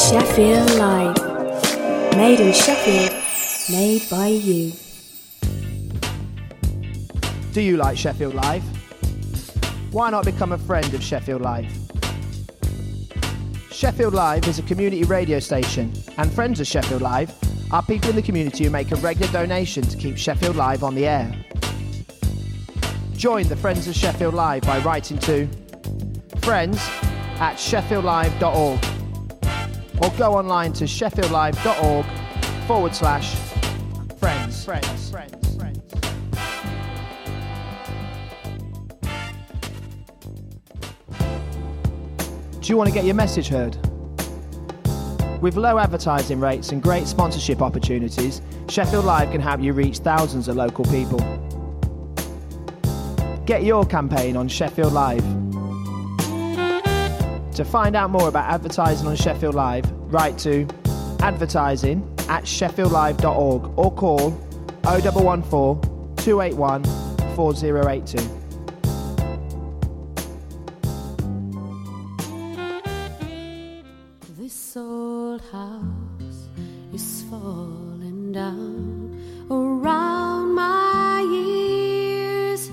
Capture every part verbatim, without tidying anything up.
Sheffield Live. Made in Sheffield, made by you. Do you like Sheffield Live? Why not become a friend of Sheffield Live? Sheffield Live is a community radio station, and friends of Sheffield Live are people in the community who make a regular donation to keep Sheffield Live on the air. Join the Friends of Sheffield Live by writing to friends at sheffield live dot org or go online to sheffield live dot org forward slash friends. Friends. Friends. Friends. Do you want to get your message heard? With low advertising rates and great sponsorship opportunities, Sheffield Live can help you reach thousands of local people. Get your campaign on Sheffield Live. To find out more about advertising on Sheffield Live, write to advertising at sheffield live dot org or call oh one one four, two eight one, four oh eight two. This old house is falling down around my ears.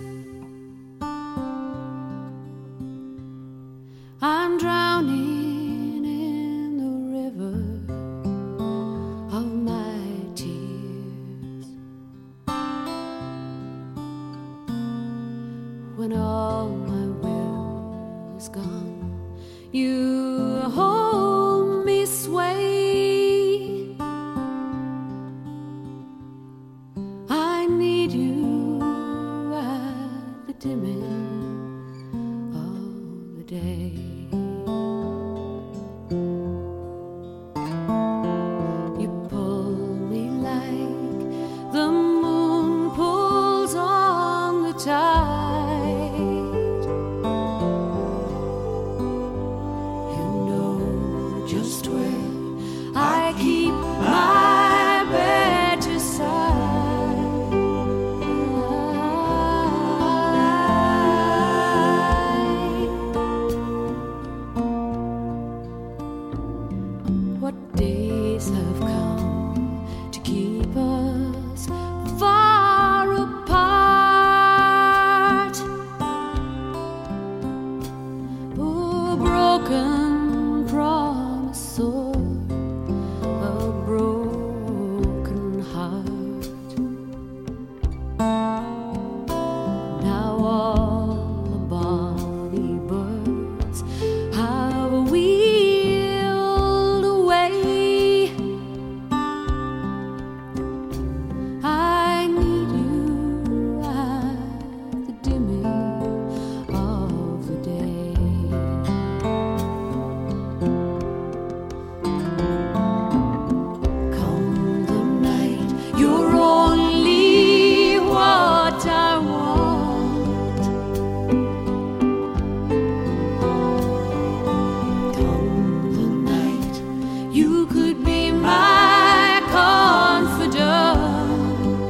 I'm drowning in the river of my tears. When all my will is gone, you hold me sway. I need you at the dimming of the day. You pull me like the moon pulls on the tide. You know just where I keep my better side. What days have come to keep us far apart? Oh, broken promise or a broken heart. Now all the bonny birds have wheeled away. I need you at the dimming of the day. Come the night, you're only what I want. Come the night, you could be my confidant.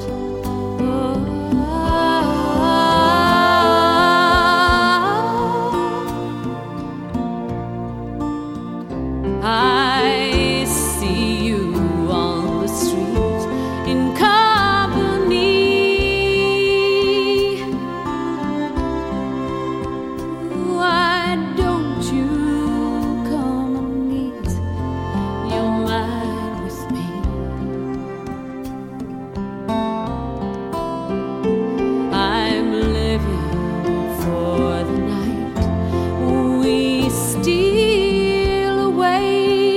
I see you on the street in company. Why don't you come and meet your mind with me? I'm living for the night we steal away.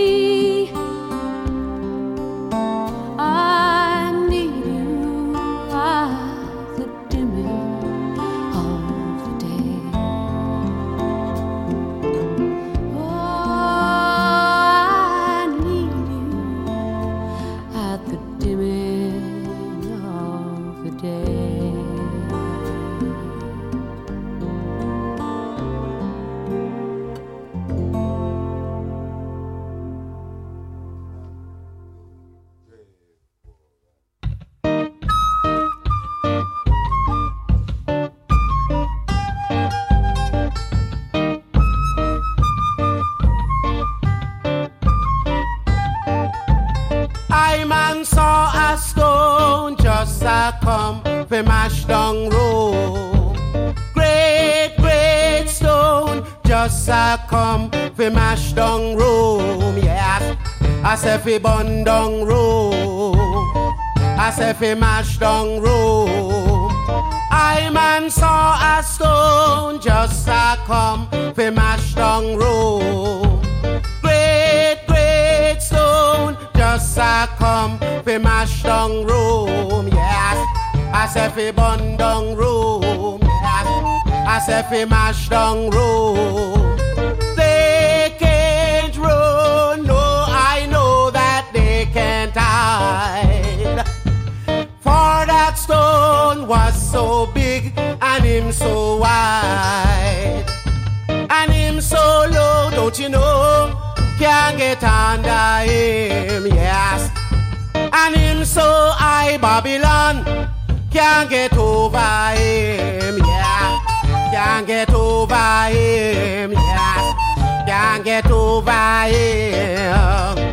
down Rome. Great, great stone just a come fi mash down Rome, yes. I say fi burn down Rome. I say fi mash down Rome. I man saw a stone just a come fi mash down Rome. Great, great stone just a come fi mash down Rome, yes. I say fi burn down Rome, yes. I say fi mash down Rome. They can't run, no, I know that they can't hide. For that stone was so big and him so wide, and him so low, don't you know, can't get under him, yes. And him so high, Babylon can't get over him, yeah. Can't get over him, yeah. Can't get over him.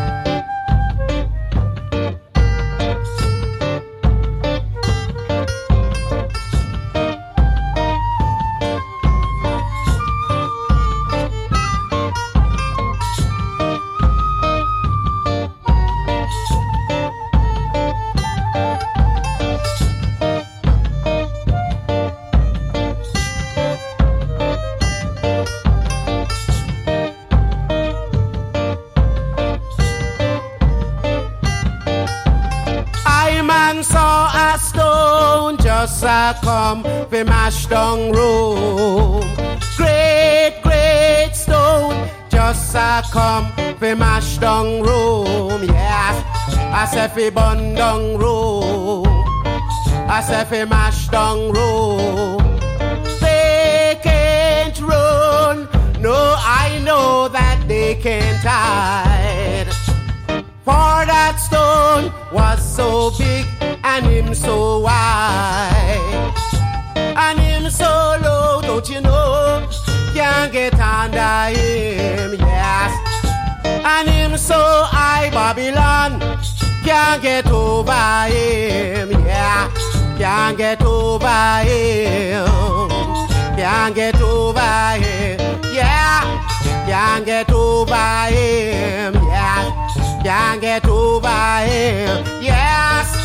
Saw a stone just a come fi mash down Rome. Great, great stone just a come fi mash down Rome, yes. I say fi burn down Rome. I say fi mash down Rome. They can't run, no, I know that they can't hide. For that stone was so big and him so wide, and him so low, don't you know, can't get under him, yes. And him so high, Babylon can't get over him, yeah. Can't get over him, can't get over him, yeah. Can't get over him, yeah. Can't get over him, yes.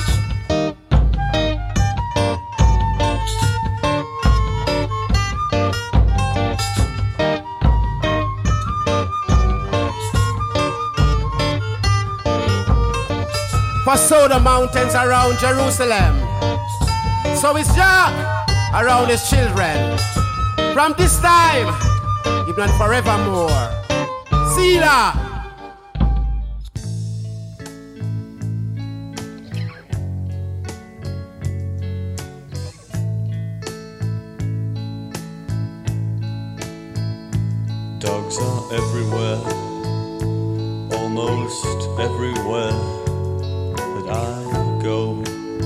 For so the mountains around Jerusalem, so is Jah around his children. From this time, even and forevermore. Selah. Dogs are everywhere, almost everywhere that I go.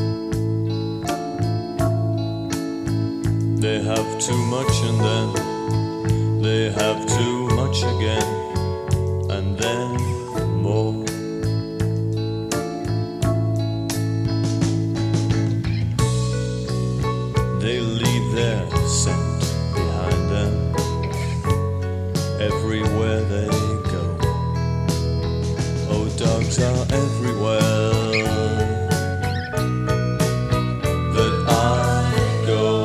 They have too much and then they have too much again, and then more. They leave their scent behind them everywhere they go. Oh, dogs are everywhere that I go.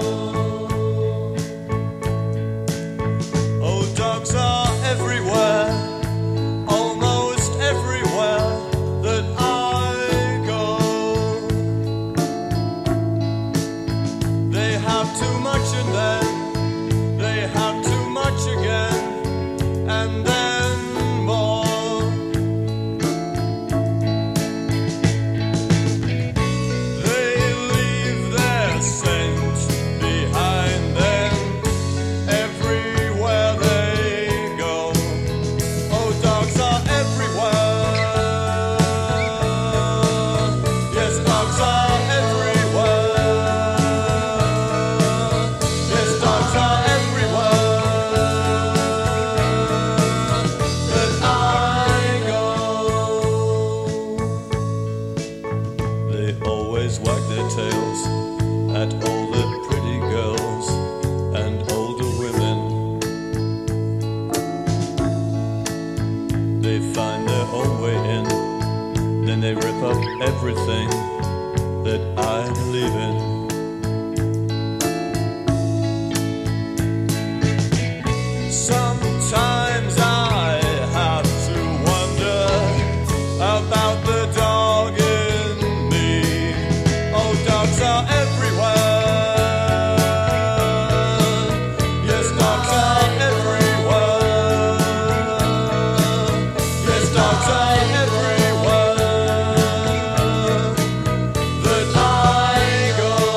Oh, dogs are everywhere, almost everywhere that I go. They have too much and then they have too much again, and then more. they find their own way in. Then they rip up everything that I believe in. Sometimes I have to wonder about the dog in me. Oh, dogs are everywhere. Yes, dogs are everywhere. Yes, dogs are everywhere that I go.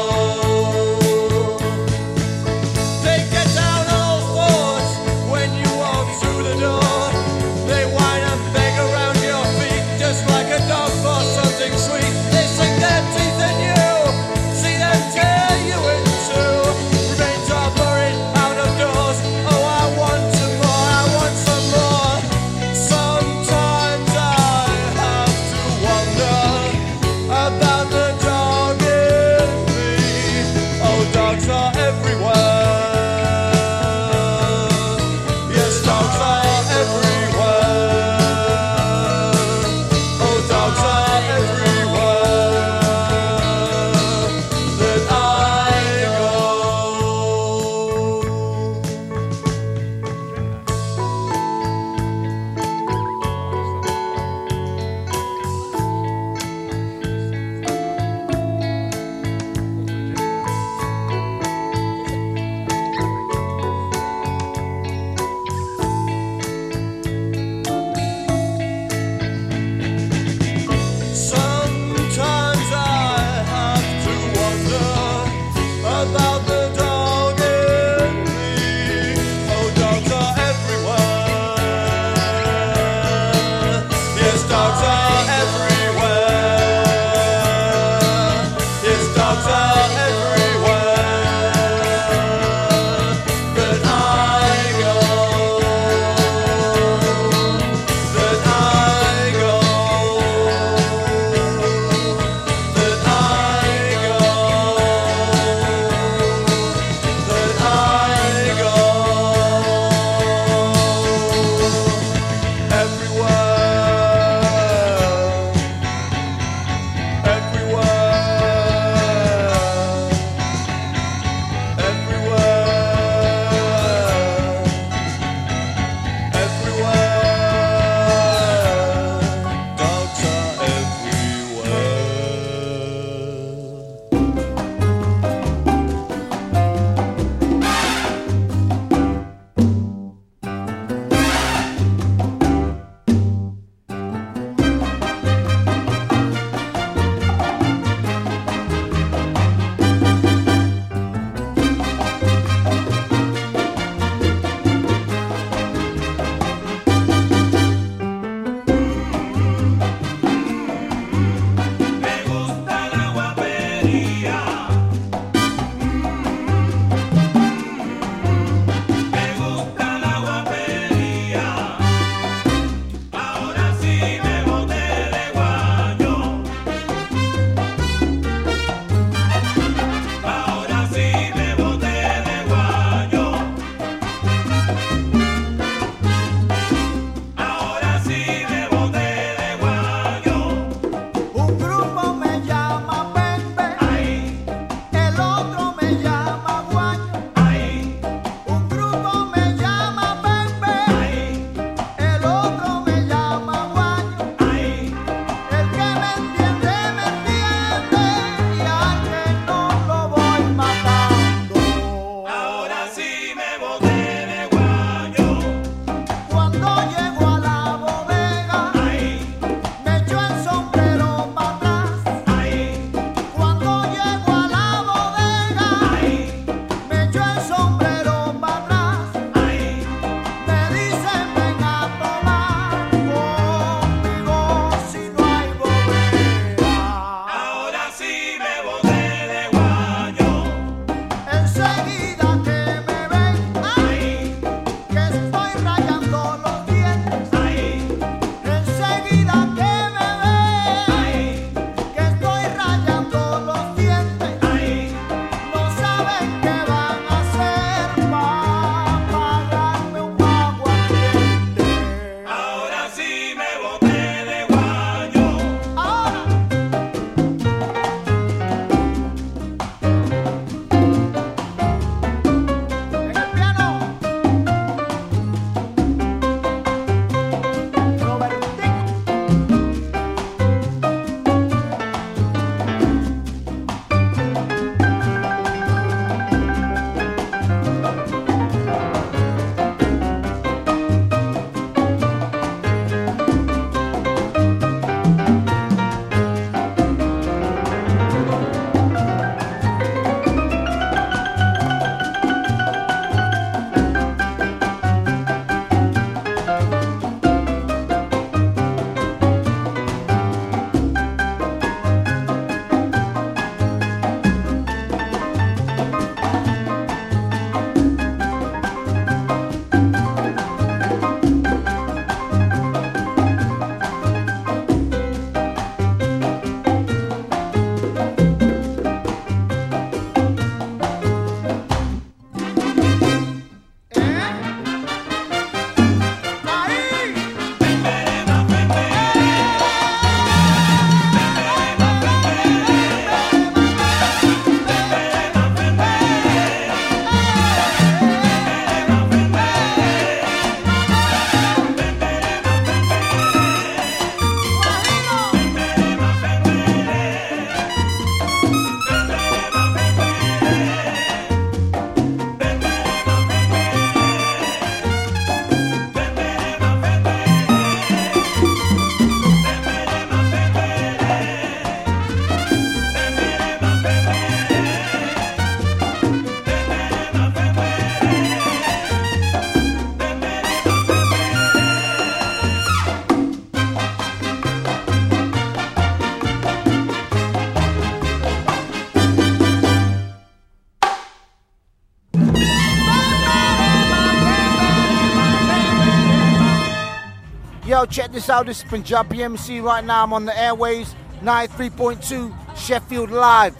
yo, check this out. This is Punjabi M C right now. I'm on the airways, ninety-three point two Sheffield Live.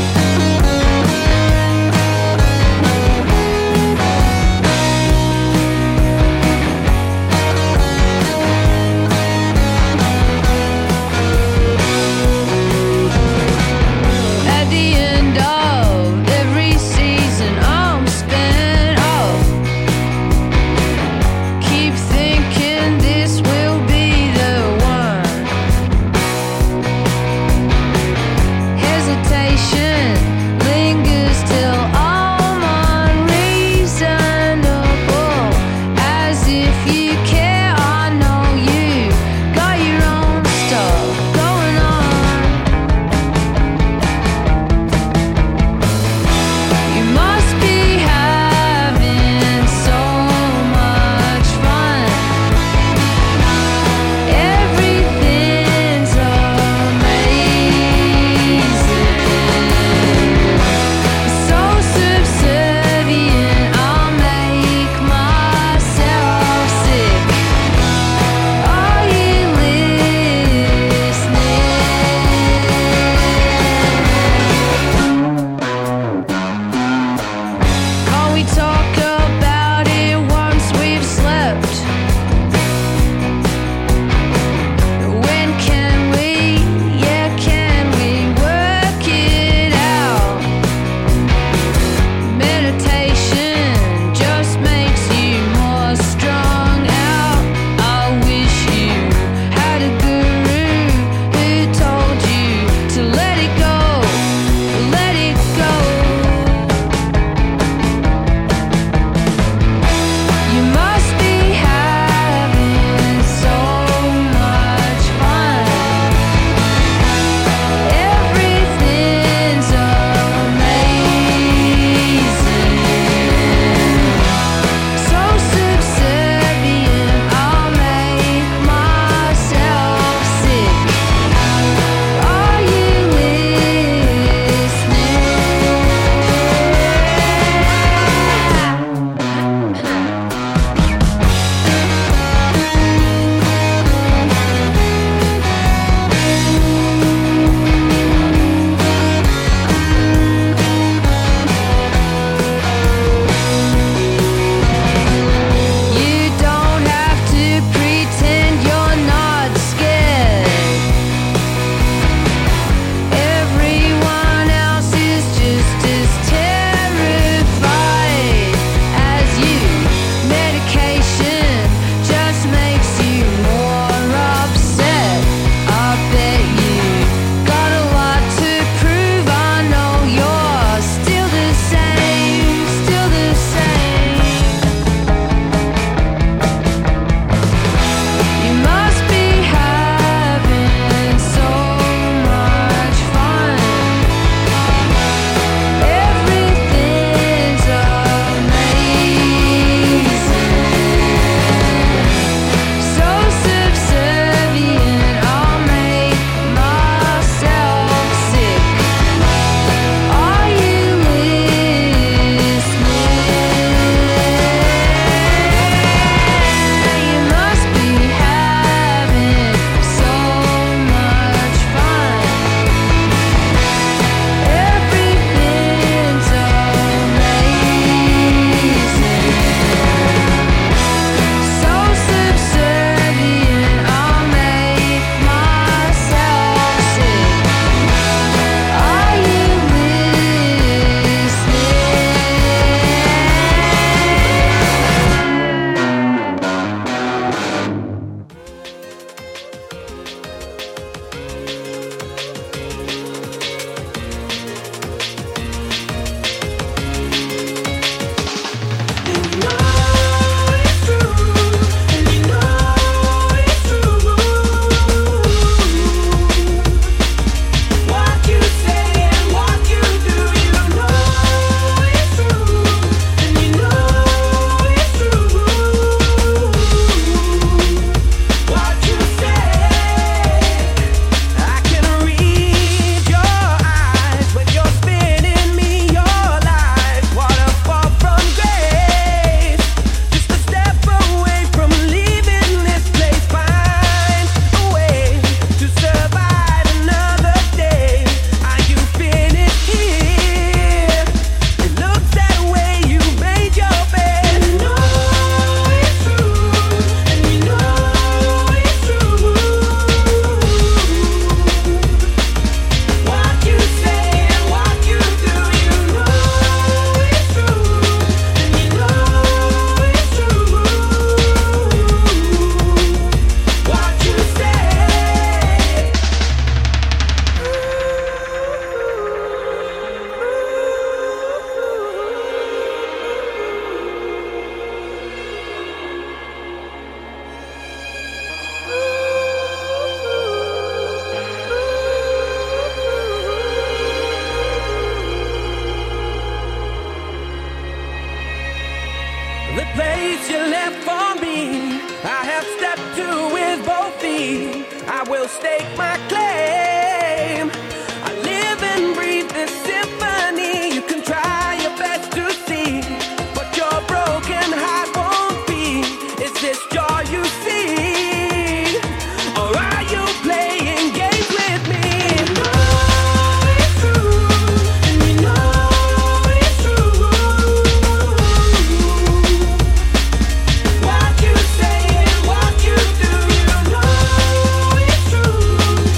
At the end of every season, I'm spent off. Keep thinking this will be the one. Hesitation. so stake my claim. I live and breathe this symphony. You can try your best to see, but your broken heart won't be. Is this joy you see, or are you playing games with me? You know it's true, and you know it's true. What you say and what you do, you know it's true,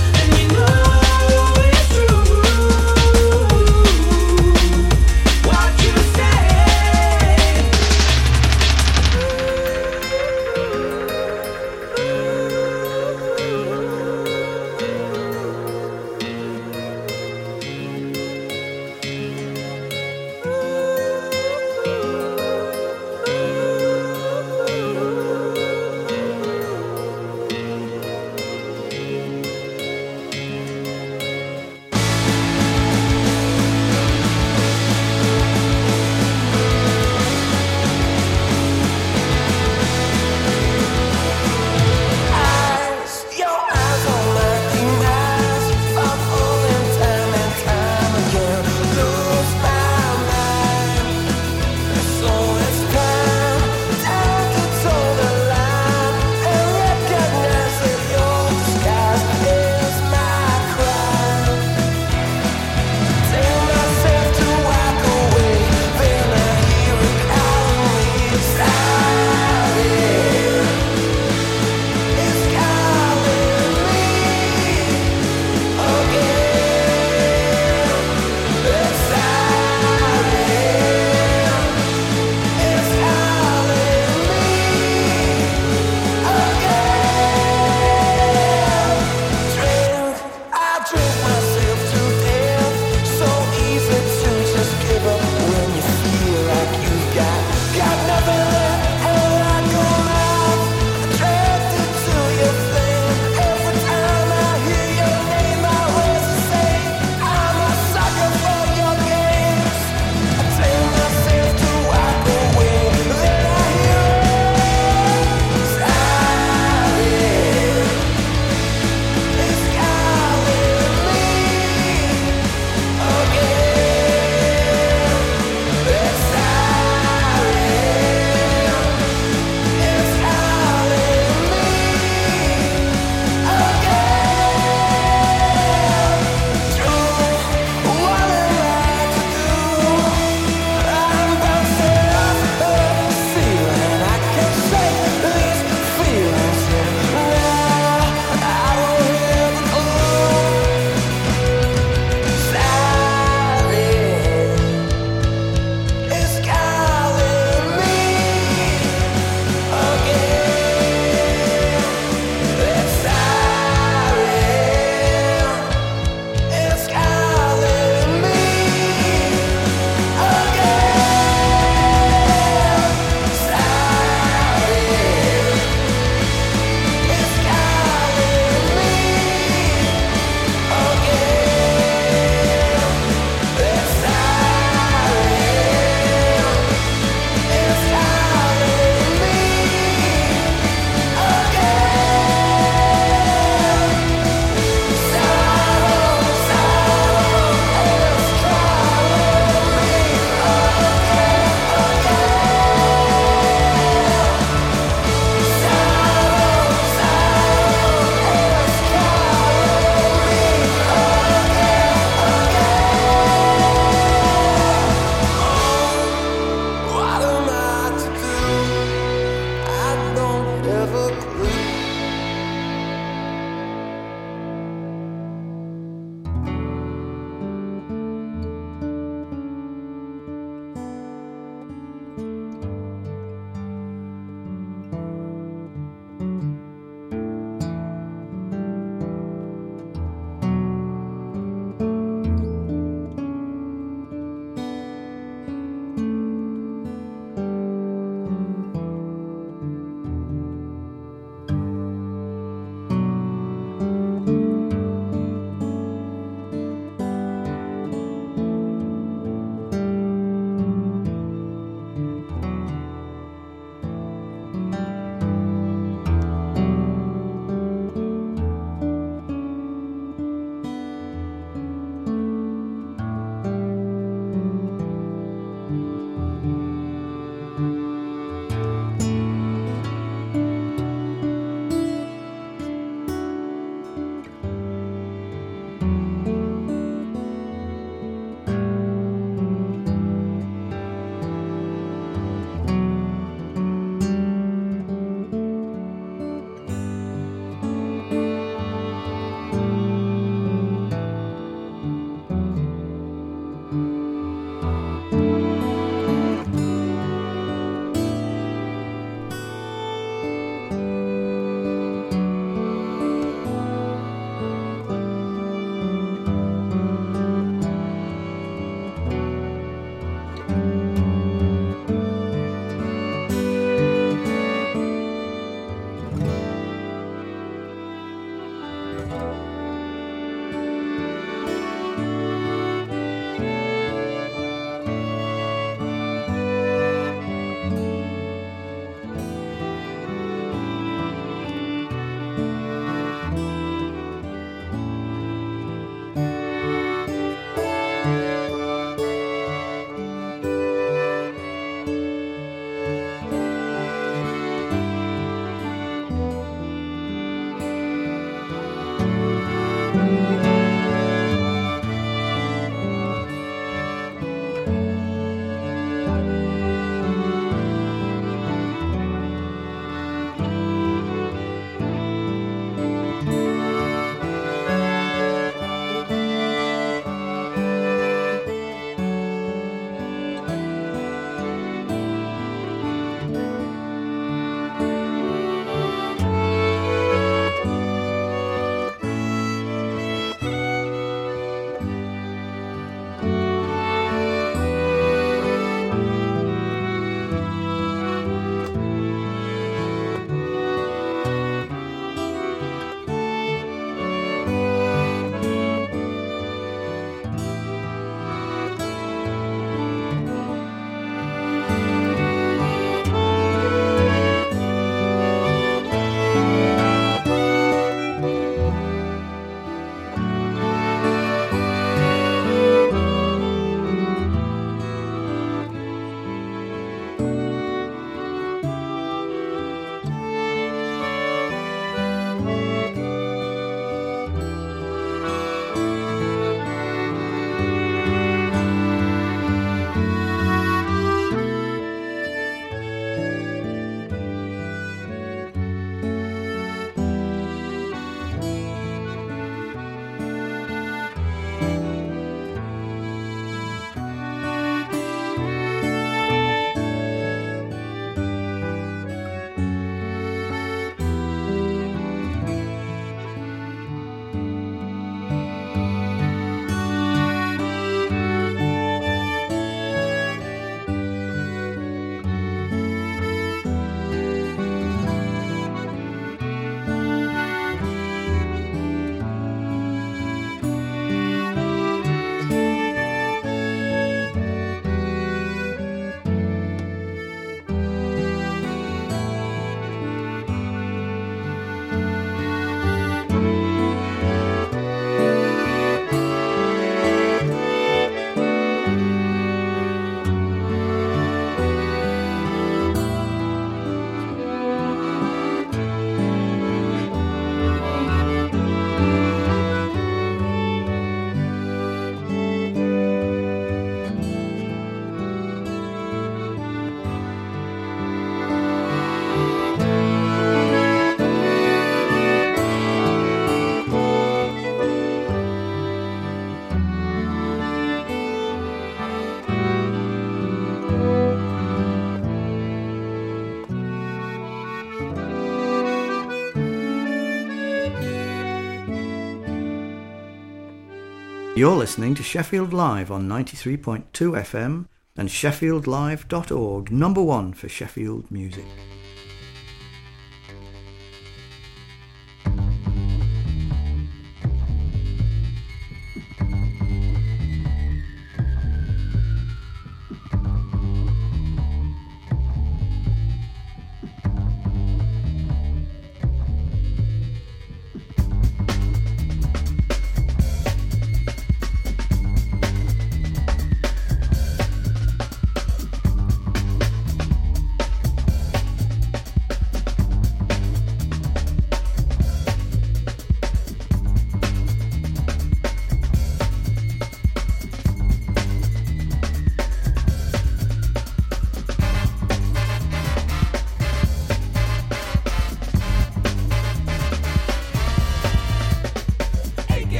You're listening to Sheffield Live on ninety-three point two F M and sheffield live dot org, number one for Sheffield music.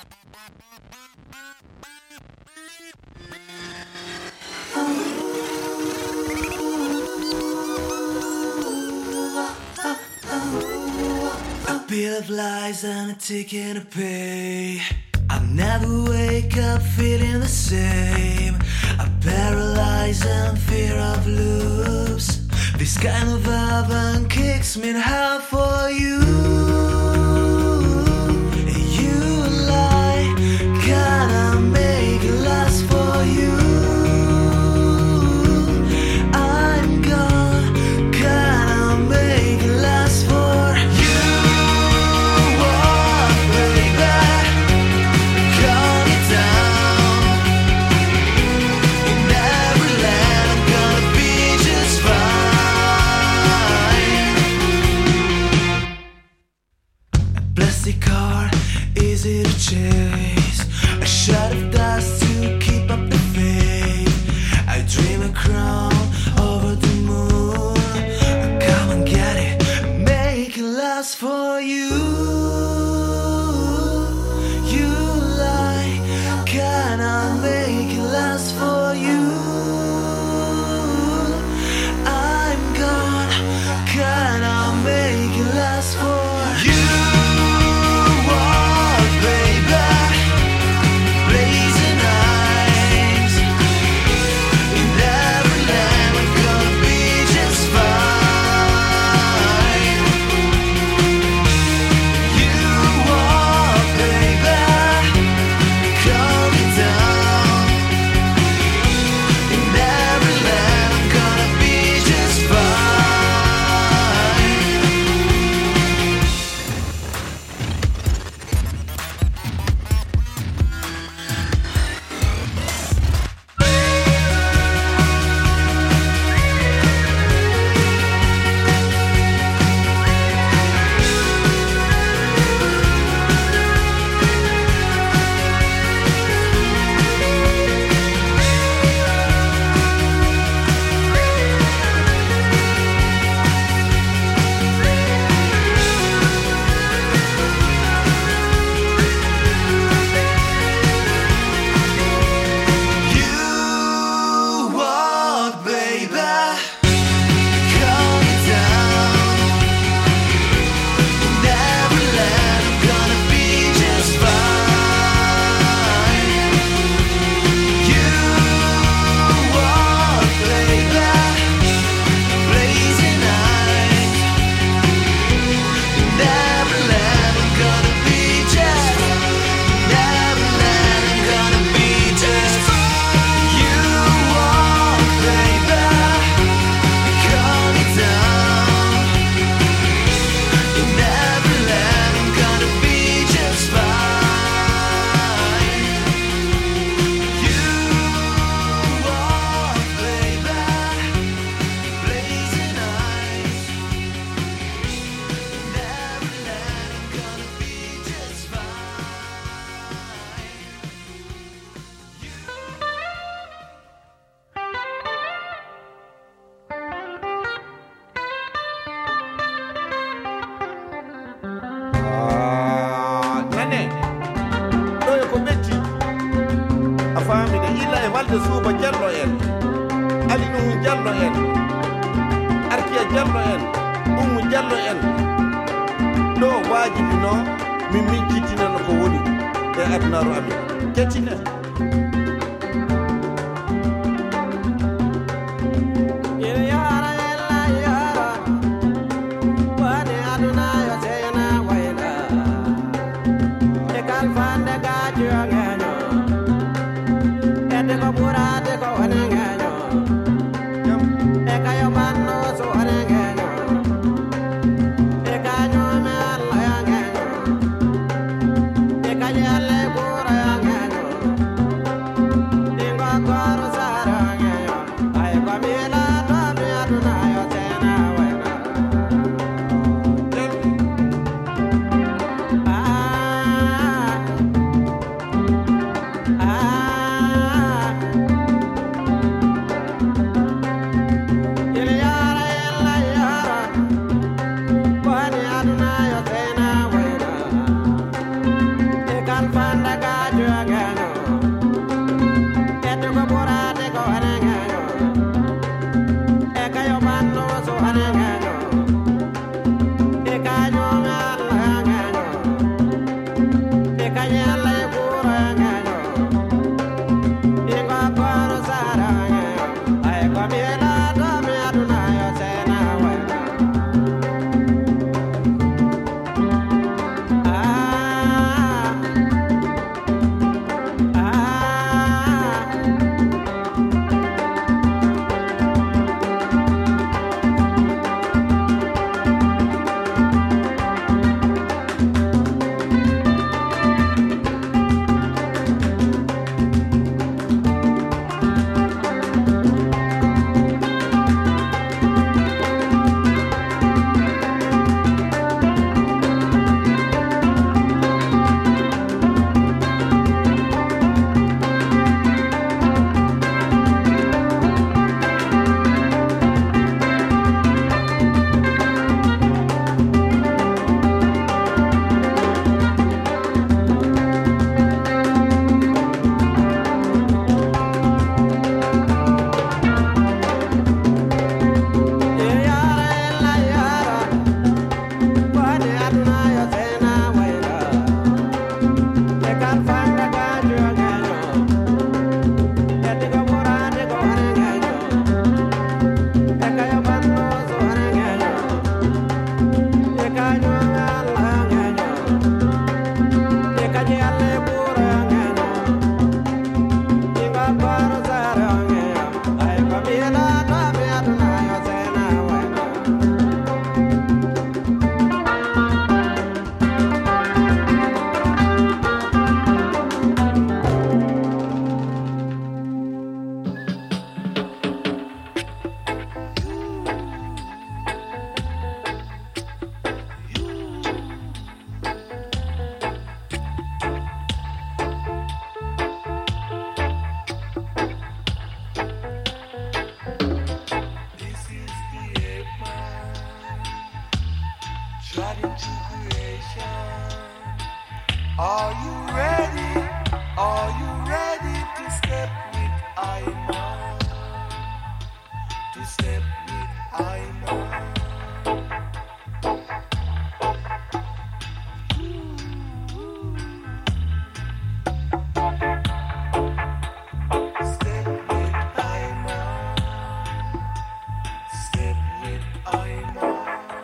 Bill of lies and a ticket to pay. I never wake up feeling the same. I'm paralyzed and fear of loops. This kind of heaven kicks me in half for you. You lie, can I make it last for you? I'm gone, can I make it last for you? Car, easy to chase. A shot of dust to keep up the faith. I dream a crown over the moon. Come and get it, make it last for you. You lie, can I make it last for you? I'm gone, can I make it last for you? Find Are you ready? Are you ready to step with Iman? To step with Iman. Step with Iman. Step with Iman.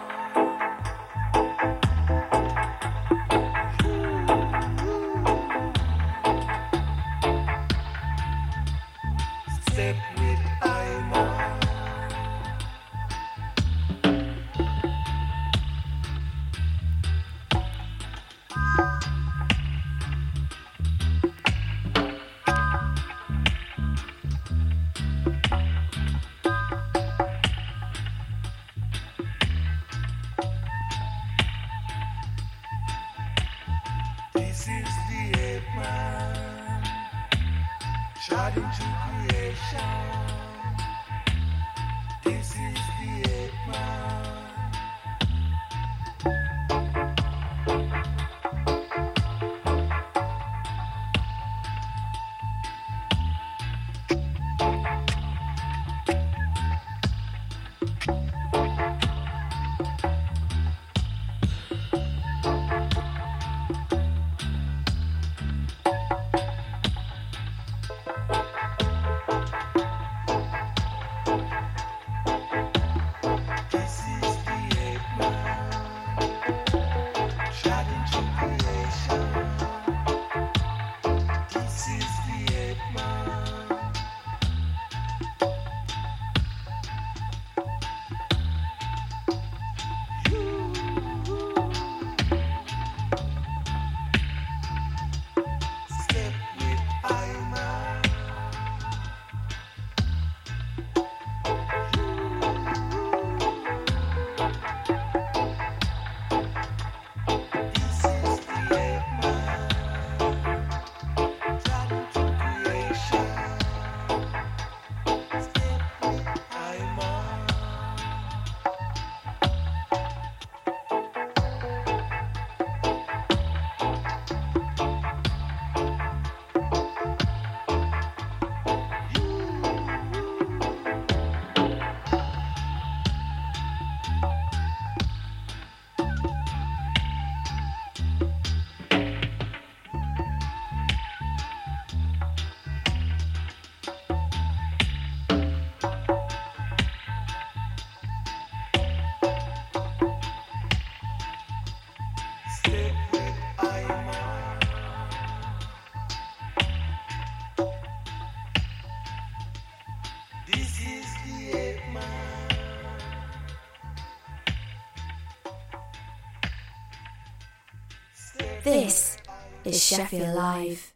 Step with Iman. This is the ape man, shot into creation. This is the ape man. This is the ape man, shot into creation. This is the ape man. Step with Iman. This is the ape man, shot into creation. Step with Iman. Step with Iman. This is the ape man. Step This is Sheffield Live.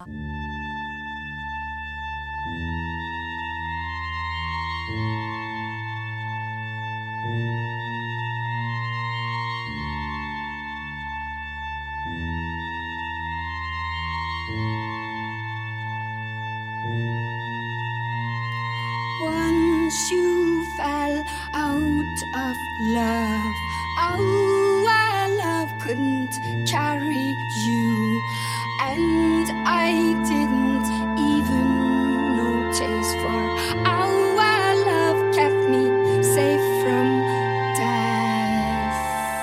Once you fell out of love, our love couldn't carry you, and I didn't even notice, for our love kept me safe from death.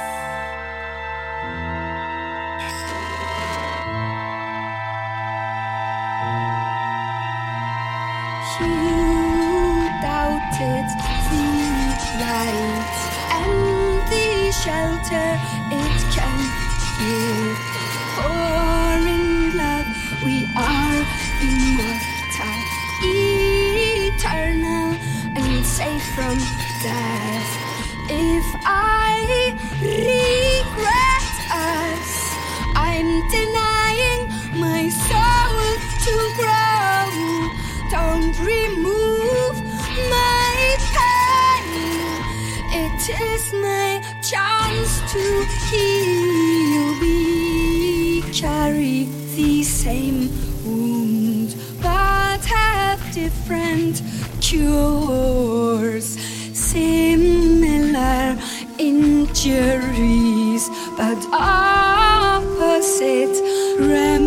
You doubted the light and the shelter it can give. For in love we are immortal, eternal, and safe from death. If I regret us, I'm denying my soul to grow. Don't remove my pain, it is my chance to heal. We carry the same wound, but have different cures. Similar injuries, but opposite remedies.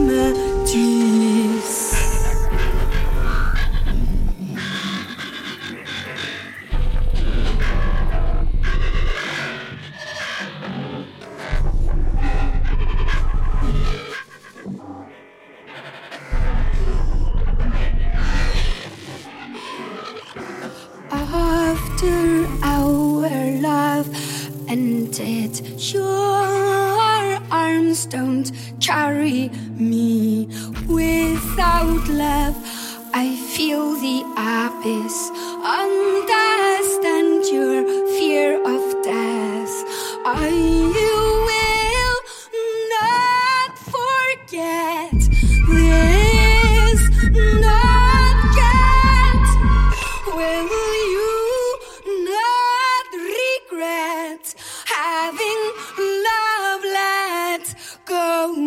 hands don't carry me. Without love, I feel the abyss. Understand your fear of death. I will not forget this, not get. Will you not regret having love let go?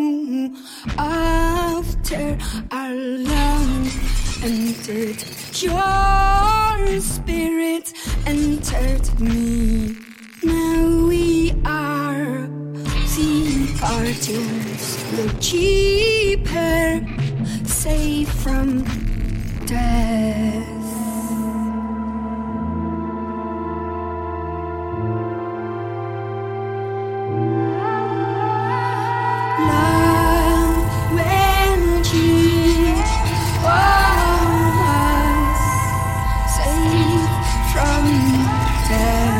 After our love entered, your spirit entered me. Now we are the guardians, the keeper, safe from death. Love will keep us safe from death.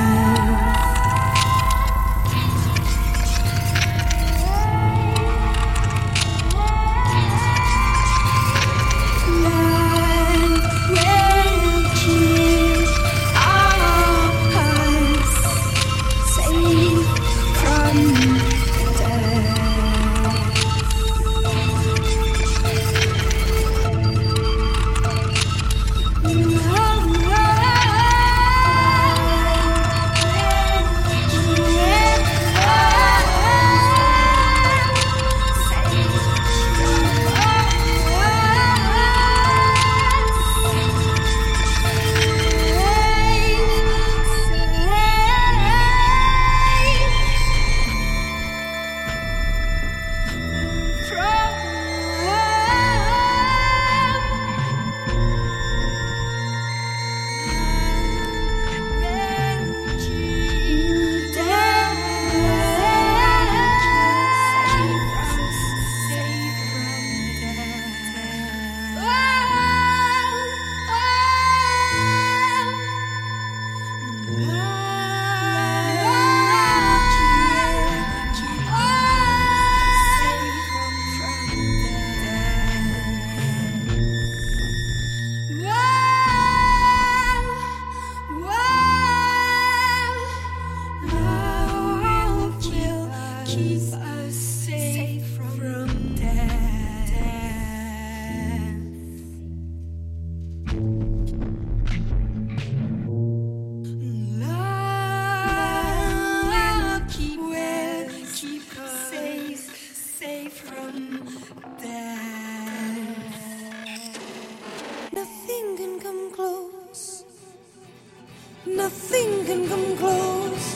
Nothing can come close.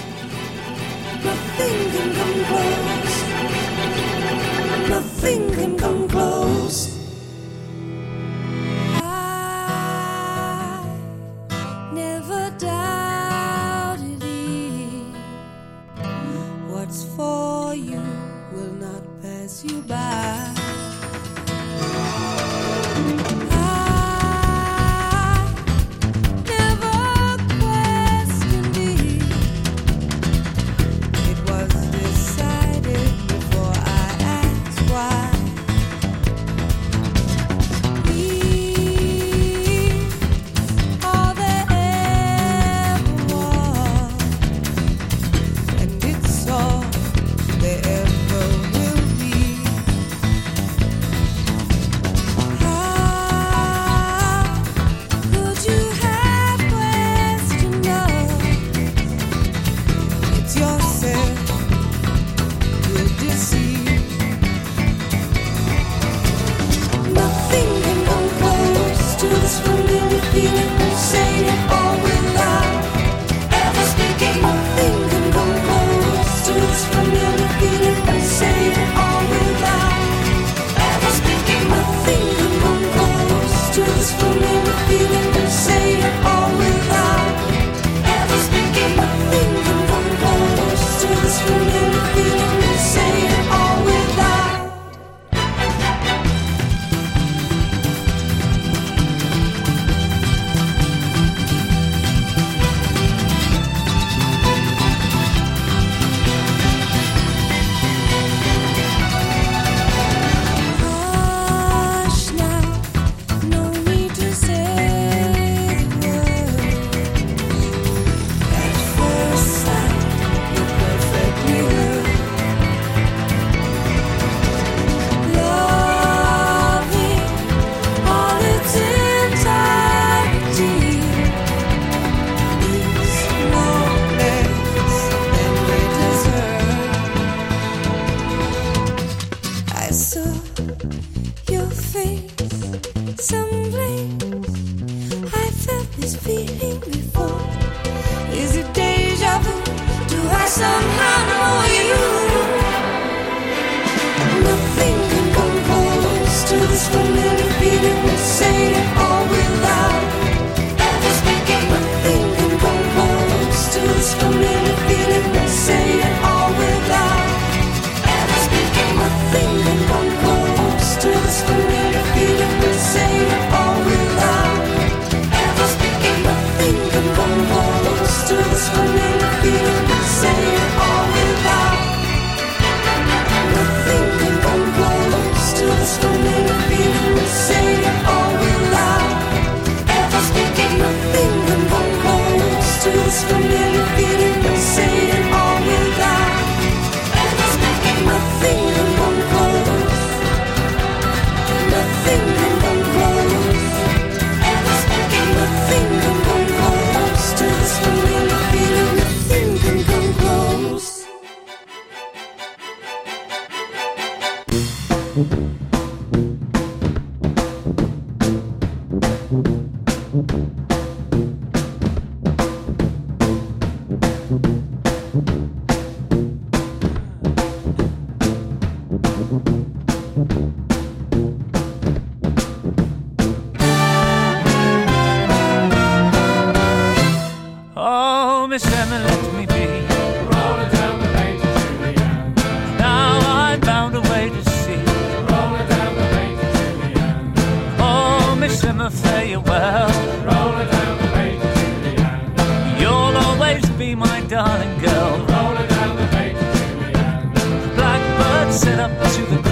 Nothing can come close. Nothing can come close. I never doubted it. What's for you will not pass you by. There ever will be. your face someplace. I felt this feeling before. Is it deja vu? Do I somehow know you? Nothing can come close to this familiar feeling. We say it all without ever speaking. Nothing can come close to this familiar feeling. We say it all without ever speaking. Nothing can come close to this familiar feeling. We say it all without ever speaking. Nothing can come close to this familiar feeling. We say it all without. Nothing can come close to this familiar feeling. We say it all without ever speaking. Nothing can come close to this familiar feeling. We say it all without ever speaking. Nothing can come close. Nothing can come close. Ever speaking. Nothing can come close to this familiar feeling. Nothing can come close. Oh, Miss Emma, let me be. Rolling down the lane to Julianne. Now I'm bound away to sea. Rolling down the lane to Julianne. Oh, Miss Emma, farewell. Rolling down the lane to Julianne. You'll always be my darling girl. Rolling down the lane to Julianne. Blackbird set up to the